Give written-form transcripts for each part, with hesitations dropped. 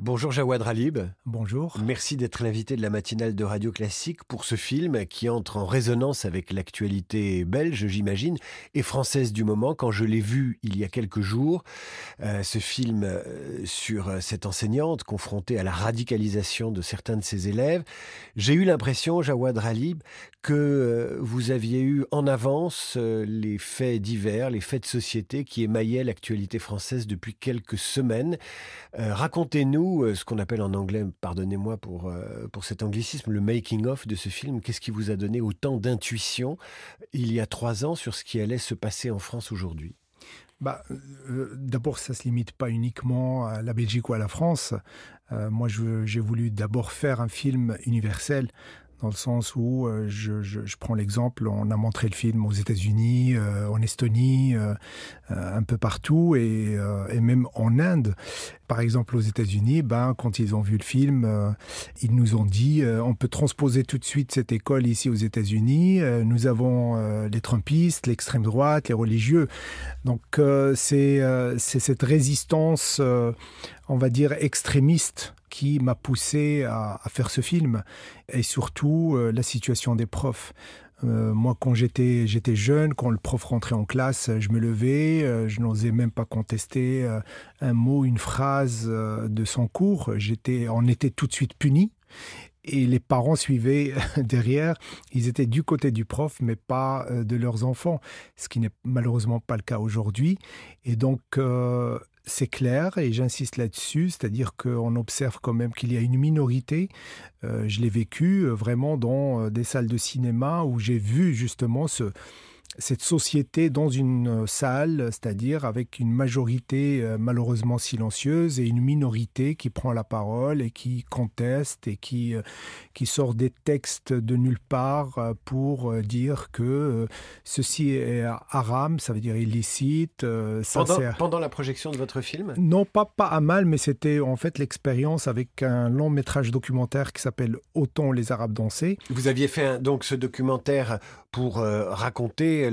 Bonjour Jawad Ralib. Bonjour. Merci d'être l'invité de la matinale de Radio Classique pour ce film qui entre en résonance avec l'actualité belge, j'imagine, et française du moment. Quand je l'ai vu il y a quelques jours, ce film sur cette enseignante confrontée à la radicalisation de certains de ses élèves, j'ai eu l'impression, Jawad Ralib, que vous aviez eu en avance les faits divers, les faits de société qui émaillaient l'actualité française depuis quelques semaines. Racontez-nous ce qu'on appelle en anglais, pardonnez-moi pour cet anglicisme, le making-of de ce film. Qu'est-ce qui vous a donné autant d'intuition il y a 3 ans sur ce qui allait se passer en France aujourd'hui ? D'abord, ça ne se limite pas uniquement à la Belgique ou à la France. Moi, j'ai voulu d'abord faire un film universel, dans le sens où je prends l'exemple, on a montré le film aux États-Unis, en Estonie, un peu partout, et même en Inde. Par exemple, aux États-Unis, quand ils ont vu le film, ils nous ont dit on peut transposer tout de suite cette école ici aux États-Unis. Nous avons les Trumpistes, l'extrême droite, les religieux. Donc, c'est cette résistance, on va dire, extrémiste qui m'a poussé à faire ce film. Et surtout, la situation des profs. Moi, quand j'étais jeune, quand le prof rentrait en classe, je me levais, je n'osais même pas contester un mot, une phrase de son cours. On était tout de suite punis. Et les parents suivaient derrière. Ils étaient du côté du prof, mais pas de leurs enfants, ce qui n'est malheureusement pas le cas aujourd'hui. Et donc, c'est clair, et j'insiste là-dessus, c'est-à-dire qu'on observe quand même qu'il y a une minorité. Je l'ai vécu vraiment dans des salles de cinéma où j'ai vu justement cette société dans une salle, c'est-à-dire avec une majorité malheureusement silencieuse et une minorité qui prend la parole et qui conteste et qui sort des textes de nulle part pour dire que ceci est haram, ça veut dire illicite. Pendant la projection de votre film ? Non, pas à mal, mais c'était en fait l'expérience avec un long métrage documentaire qui s'appelle « Autant les Arabes danser ». Vous aviez fait donc ce documentaire pour raconter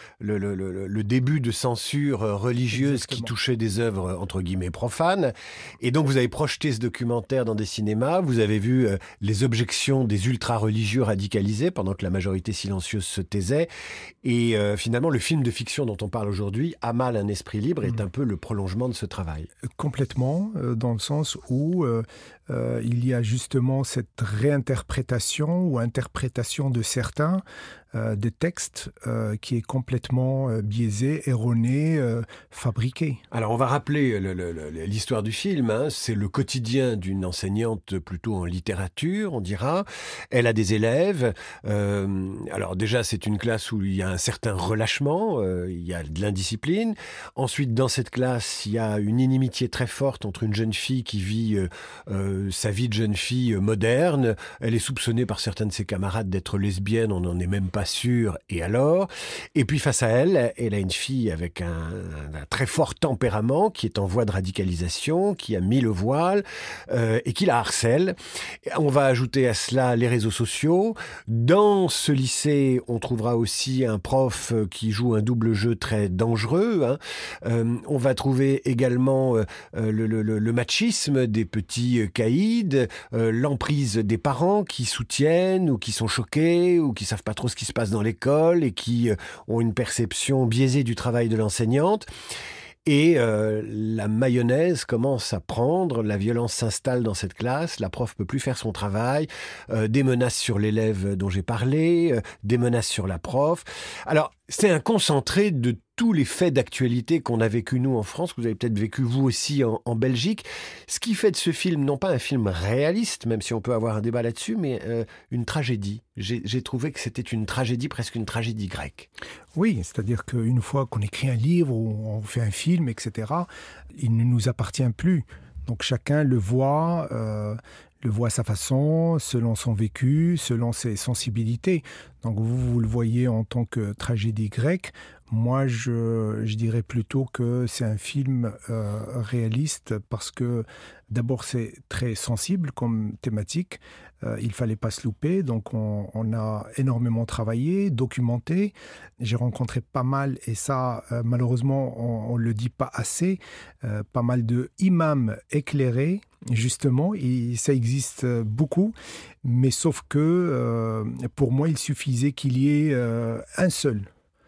le début de censure religieuse. Exactement. Qui touchait des œuvres entre guillemets profanes. Et donc vous avez projeté ce documentaire dans des cinémas, vous avez vu les objections des ultra-religieux radicalisés pendant que la majorité silencieuse se taisait. Et finalement, le film de fiction dont on parle aujourd'hui, Amal, un esprit libre, est un peu le prolongement de ce travail. Complètement, dans le sens où il y a justement cette réinterprétation ou interprétation de certains des textes qui est complètement biaisé, erroné, fabriqué. Alors on va rappeler l'histoire du film, hein. C'est le quotidien d'une enseignante plutôt en littérature, on dira. Elle a des élèves. Alors déjà c'est une classe où il y a un certain relâchement, il y a de l'indiscipline. Ensuite dans cette classe il y a une inimitié très forte entre une jeune fille qui vit sa vie de jeune fille moderne. Elle est soupçonnée par certains de ses camarades d'être lesbienne, on n'en est même pas sûr, et alors ? Et puis face à elle, elle a une fille avec un très fort tempérament qui est en voie de radicalisation, qui a mis le voile et qui la harcèle. On va ajouter à cela les réseaux sociaux. Dans ce lycée, on trouvera aussi un prof qui joue un double jeu très dangereux, hein. On va trouver également le machisme des petits caïds, l'emprise des parents qui soutiennent ou qui sont choqués ou qui savent pas trop ce qui se passe dans l'école et qui ont une perception biaisée du travail de l'enseignante. Et la mayonnaise commence à prendre, la violence s'installe dans cette classe, la prof peut plus faire son travail, des menaces sur l'élève dont j'ai parlé, des menaces sur la prof. Alors, c'est un concentré de tous les faits d'actualité qu'on a vécu nous en France, que vous avez peut-être vécu vous aussi en Belgique. Ce qui fait de ce film, non pas un film réaliste, même si on peut avoir un débat là-dessus, mais une tragédie. J'ai trouvé que c'était une tragédie, presque une tragédie grecque. Oui, c'est-à-dire qu'une fois qu'on écrit un livre ou on fait un film, etc., il ne nous appartient plus. Donc chacun le voit à sa façon, selon son vécu, selon ses sensibilités. Donc vous le voyez en tant que tragédie grecque. Moi, je dirais plutôt que c'est un film réaliste parce que d'abord, c'est très sensible comme thématique. il fallait pas se louper. Donc on a énormément travaillé, documenté. J'ai rencontré pas mal, et ça malheureusement on le dit pas assez, pas mal de imams éclairés. Justement, et ça existe beaucoup, mais sauf que pour moi, il suffisait qu'il y ait un seul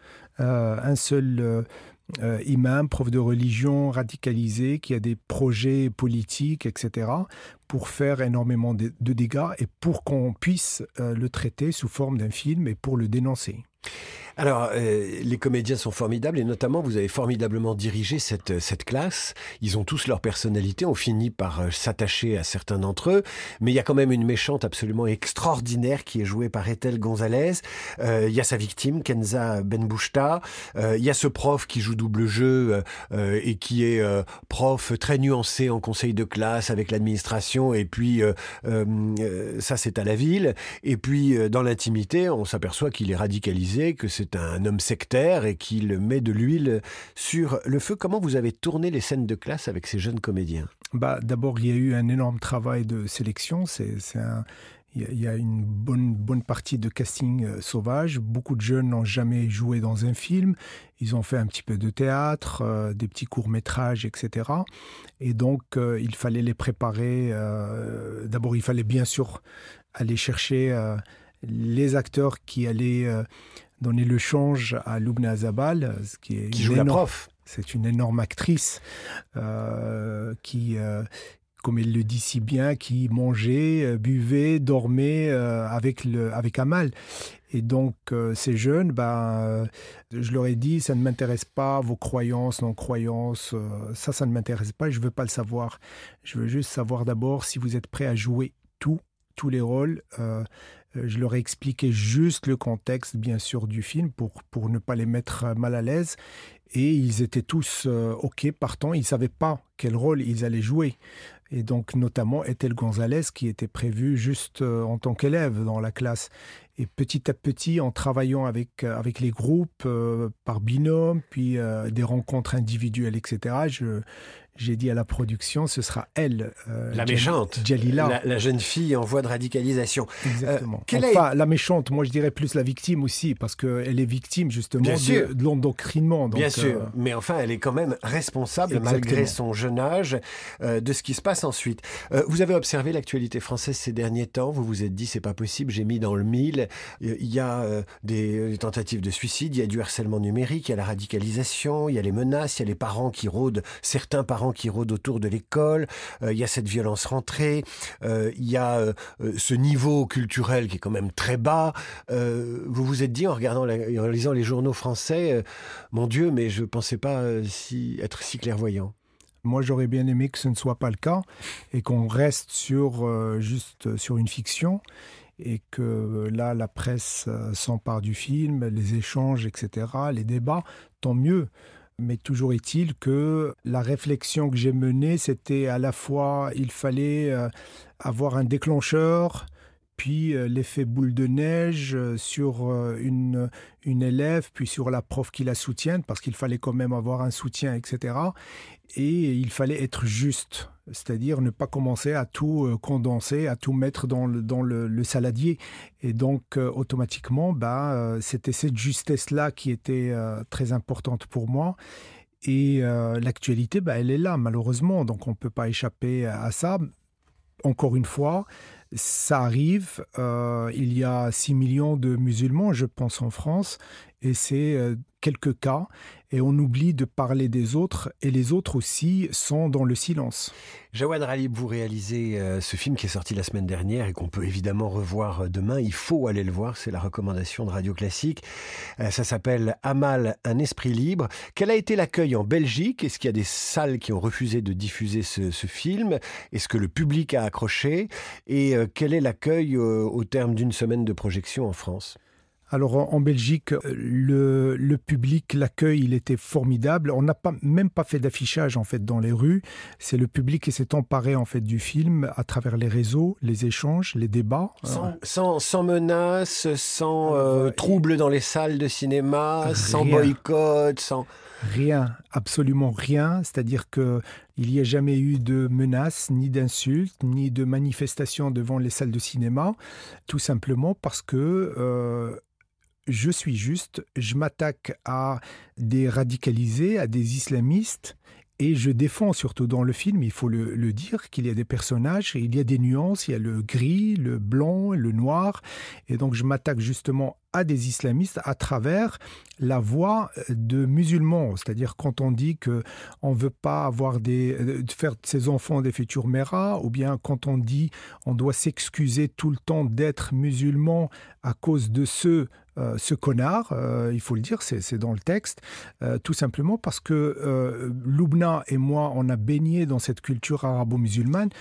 imam, prof de religion radicalisé, qui a des projets politiques, etc., pour faire énormément de dégâts et pour qu'on puisse le traiter sous forme d'un film et pour le dénoncer. Alors, les comédiens sont formidables et notamment, vous avez formidablement dirigé cette classe. Ils ont tous leur personnalité, on finit par s'attacher à certains d'entre eux, mais il y a quand même une méchante absolument extraordinaire qui est jouée par Ethel Gonzalez. Il y a sa victime, Kenza Benbouchta. Il y a ce prof qui joue double jeu et qui est prof très nuancé en conseil de classe avec l'administration, et puis ça c'est à la ville. Et puis dans l'intimité, on s'aperçoit qu'il est radicalisé, que c'est un homme sectaire et qu'il met de l'huile sur le feu. Comment vous avez tourné les scènes de classe avec ces jeunes comédiens ? D'abord, il y a eu un énorme travail de sélection. Il y a une bonne partie de casting sauvage. Beaucoup de jeunes n'ont jamais joué dans un film. Ils ont fait un petit peu de théâtre, des petits courts-métrages, etc. Et donc, il fallait les préparer. D'abord, il fallait bien sûr aller chercher les acteurs qui allaient donner le change à Loubna Azabal, qui joue la prof. C'est une énorme actrice qui, comme elle le dit si bien, qui mangeait, buvait, dormait avec Amal. Et donc, ces jeunes, je leur ai dit, ça ne m'intéresse pas, vos croyances, non-croyances, ça ne m'intéresse pas, je ne veux pas le savoir. Je veux juste savoir d'abord si vous êtes prêts à jouer tous les rôles. Je leur ai expliqué juste le contexte, bien sûr, du film pour ne pas les mettre mal à l'aise. Et ils étaient tous OK, partants. Ils ne savaient pas quel rôle ils allaient jouer. Et donc, notamment, Ethel Gonzalez, qui était prévue juste en tant qu'élève dans la classe. Et petit à petit, en travaillant avec les groupes, par binôme, puis des rencontres individuelles, etc., j'ai dit à la production, ce sera elle, la méchante, Djalila. La jeune fille en voie de radicalisation. Exactement. La méchante, moi je dirais plus la victime aussi, parce qu'elle est victime justement de l'endoctrinement. Bien sûr, mais enfin elle est quand même responsable, exactement, malgré son jeune âge, de ce qui se passe ensuite. Vous avez observé l'actualité française ces derniers temps, vous vous êtes dit c'est pas possible, j'ai mis dans le mille. Il y a des tentatives de suicide, il y a du harcèlement numérique, il y a la radicalisation, il y a les menaces, il y a les parents qui rôdent, certains parents qui rôdent autour de l'école, il y a cette violence rentrée, il y a ce niveau culturel qui est quand même très bas. Vous vous êtes dit en lisant les journaux français, mon Dieu, mais je ne pensais pas être si clairvoyant. Moi, j'aurais bien aimé que ce ne soit pas le cas et qu'on reste juste sur une fiction, et que là, la presse s'empare du film, les échanges, etc., les débats, tant mieux. Mais toujours est-il que la réflexion que j'ai menée, c'était à la fois, il fallait avoir un déclencheur, puis l'effet boule de neige sur une élève, puis sur la prof qui la soutient, parce qu'il fallait quand même avoir un soutien, etc. Et il fallait être juste, c'est-à-dire ne pas commencer à tout condenser, à tout mettre dans le saladier. Et donc, automatiquement, c'était cette justesse-là qui était très importante pour moi. Et l'actualité, elle est là, malheureusement. Donc, on ne peut pas échapper à ça. Encore une fois, ça arrive. Il y a 6 millions de musulmans, je pense, en France. Et c'est quelques cas. Et on oublie de parler des autres. Et les autres aussi sont dans le silence. Jawad Ralib, vous réalisez ce film qui est sorti la semaine dernière et qu'on peut évidemment revoir demain. Il faut aller le voir, c'est la recommandation de Radio Classique. Ça s'appelle Amal, un esprit libre. Quel a été l'accueil en Belgique ? Est-ce qu'il y a des salles qui ont refusé de diffuser ce film ? Est-ce que le public a accroché ? Et quel est l'accueil au terme d'une semaine de projection en France ? Alors en Belgique, le public, l'accueil, il était formidable. On n'a même pas fait d'affichage en fait dans les rues. C'est le public qui s'est emparé en fait du film à travers les réseaux, les échanges, les débats. Sans menaces, sans troubles dans les salles de cinéma, sans boycott, sans... Rien, absolument rien. C'est-à-dire qu'il n'y a jamais eu de menaces, ni d'insultes, ni de manifestations devant les salles de cinéma, tout simplement parce que je suis juste, je m'attaque à des radicalisés, à des islamistes. Et je défends, surtout dans le film, il faut le dire, qu'il y a des personnages, il y a des nuances, il y a le gris, le blanc, le noir. Et donc je m'attaque justement à des islamistes à travers la voix de musulmans. C'est-à-dire quand on dit qu'on ne veut pas faire de ses enfants des futurs méras, ou bien quand on dit on doit s'excuser tout le temps d'être musulman à cause de ce connard, il faut le dire, c'est dans le texte, tout simplement parce que Loubna et moi, on a baigné dans cette culture arabo-musulmane,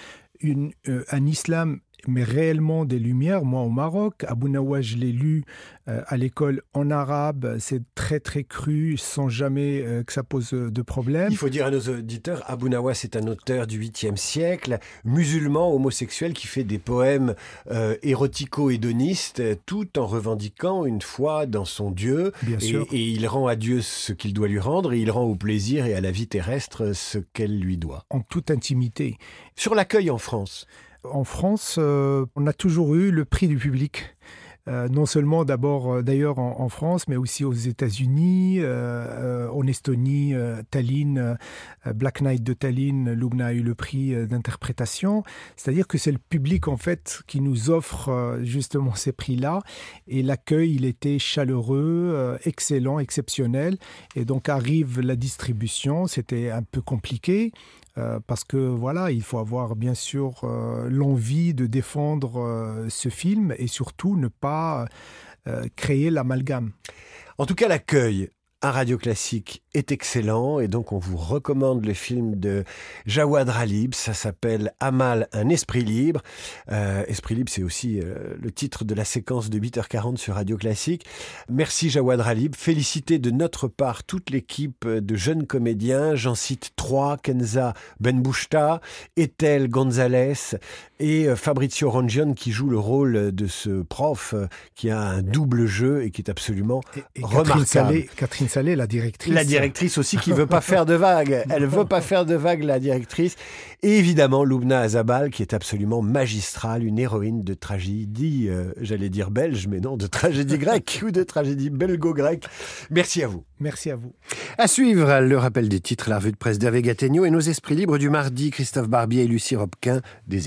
un islam mais réellement des Lumières. Moi, au Maroc, Abu Nawas, je l'ai lu à l'école en arabe. C'est très, très cru, sans jamais que ça pose de problème. Il faut dire à nos auditeurs, Abu Nawas est un auteur du 8e siècle, musulman, homosexuel, qui fait des poèmes érotico-hédonistes, tout en revendiquant une foi dans son Dieu. Bien sûr. Et il rend à Dieu ce qu'il doit lui rendre, et il rend au plaisir et à la vie terrestre ce qu'elle lui doit. En toute intimité. Sur l'accueil en France. En France, on a toujours eu le prix du public. Non seulement d'abord d'ailleurs en France, mais aussi aux États-Unis, en Estonie, Tallinn, Black Knight de Tallinn, Loubna a eu le prix d'interprétation. C'est-à-dire que c'est le public en fait qui nous offre justement ces prix-là. Et l'accueil, il était chaleureux, excellent, exceptionnel. Et donc arrive la distribution, c'était un peu compliqué. Parce que voilà, il faut avoir bien sûr l'envie de défendre ce film et surtout ne pas créer l'amalgame. En tout cas, l'accueil à Radio Classique est excellent et donc on vous recommande le film de Jawad Ralib. Ça s'appelle Amal, un esprit libre. Esprit libre, c'est aussi le titre de la séquence de 8h40 sur Radio Classique. Merci Jawad Ralib. Félicité de notre part toute l'équipe de jeunes comédiens. J'en cite 3, Kenza Benbouchta, Ethel Gonzalez et Fabrizio Rongione qui joue le rôle de ce prof qui a un double jeu et qui est absolument remarquable. Catherine Salé, la directrice. La directrice aussi qui veut pas faire de vagues. Elle veut pas faire de vagues, la directrice. Et évidemment, Loubna Azabal, qui est absolument magistrale, une héroïne de tragédie, j'allais dire belge, mais non, de tragédie grecque ou de tragédie belgo-grecque. Merci à vous. Merci à vous. À suivre, le rappel des titres, la revue de presse d'Hervé Gattegno et nos esprits libres du mardi, Christophe Barbier et Lucie Robquin. Des